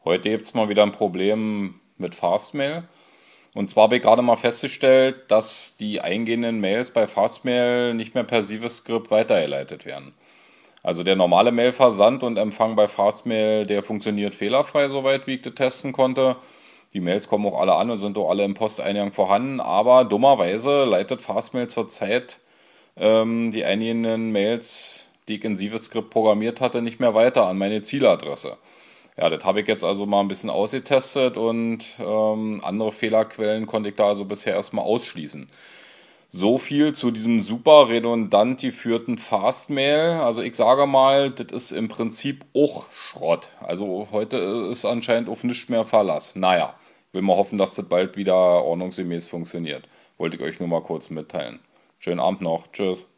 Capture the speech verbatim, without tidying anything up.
Heute gibt es mal wieder ein Problem mit Fastmail. Und zwar habe ich gerade mal festgestellt, dass die eingehenden Mails bei Fastmail nicht mehr per Sievescript weitergeleitet werden. Also der normale Mailversand und Empfang bei Fastmail, der funktioniert fehlerfrei, soweit wie ich das testen konnte. Die Mails kommen auch alle an und sind auch alle im Posteingang vorhanden, aber dummerweise leitet Fastmail zurzeit ähm, die eingehenden Mails, die ich in Sievescript programmiert hatte, nicht mehr weiter an meine Zieladresse. Ja, das habe ich jetzt also mal ein bisschen ausgetestet und ähm, andere Fehlerquellen konnte ich da also bisher erstmal ausschließen. So viel zu diesem super redundant geführten Fastmail. Also ich sage mal, das ist im Prinzip auch Schrott. Also heute ist anscheinend auf nichts mehr Verlass. Naja, will mal hoffen, dass das bald wieder ordnungsgemäß funktioniert. Wollte ich euch nur mal kurz mitteilen. Schönen Abend noch. Tschüss.